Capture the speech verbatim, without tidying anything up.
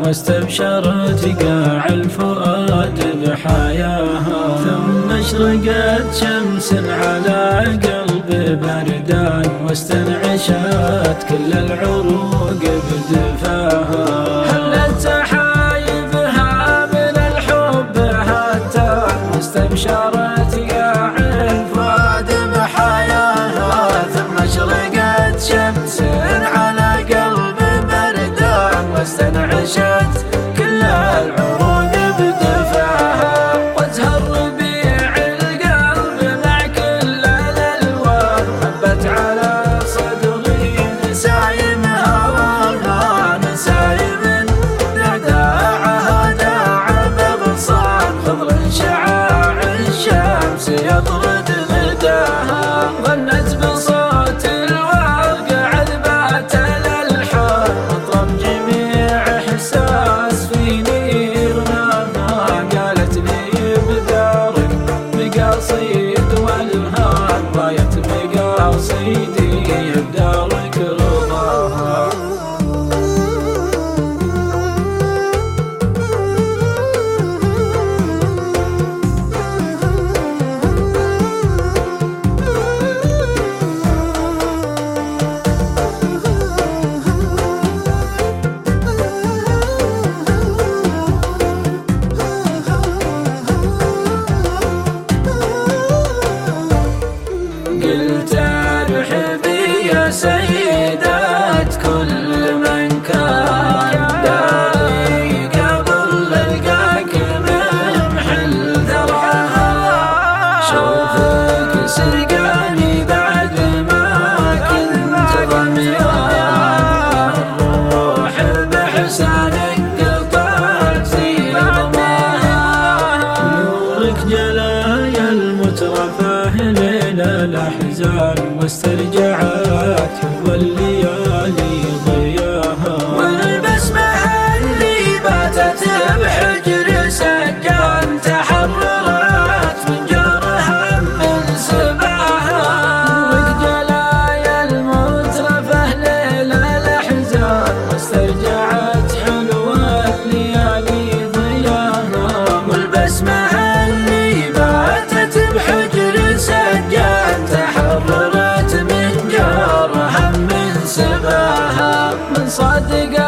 واستبشرت قاع الفؤاد بحياها، ثم اشرقت شمس على قلب بردان واستنعشت كل العروق بدفاها. حلت سحايبها من الحب هتان واستبشرت قاع الفؤاد بحياها، ثم اشرقت شمس على قلب بردان واستنعشت كل العروق بدفاها. وزهى الربيع القلب مع كل الالوان هبت على صدري نسايمها، نسايم نداعها داع بغصان خضر شعاع الشمس يطرد غداها. غنت بصوت الورق عذبات الالحان اطرب جميع احساس فيني غناها، قالت لي بدارك بقصيد والهان ضايت بقصيدي بدارك رضاها. قلت ارحبي يا سيدات كل من كان داري قبل القاك من محل ثراها. شوفك سرقاني بعد ما كنت ضميان، الروح بحسانك قطعت في ضماها. نورك جلايا المترفه ليل الأحزان واسترجعت حلو الليالي ضياها. والبسمة اللي باتت بحجر سجان تحررت من جرها من سباها. وجلايا المترفه ليل الأحزان واسترجعت حلو الليالي ضياها. والبسمة اللي باتت بحجر سجان تحررت من جرها من سباها. من صادق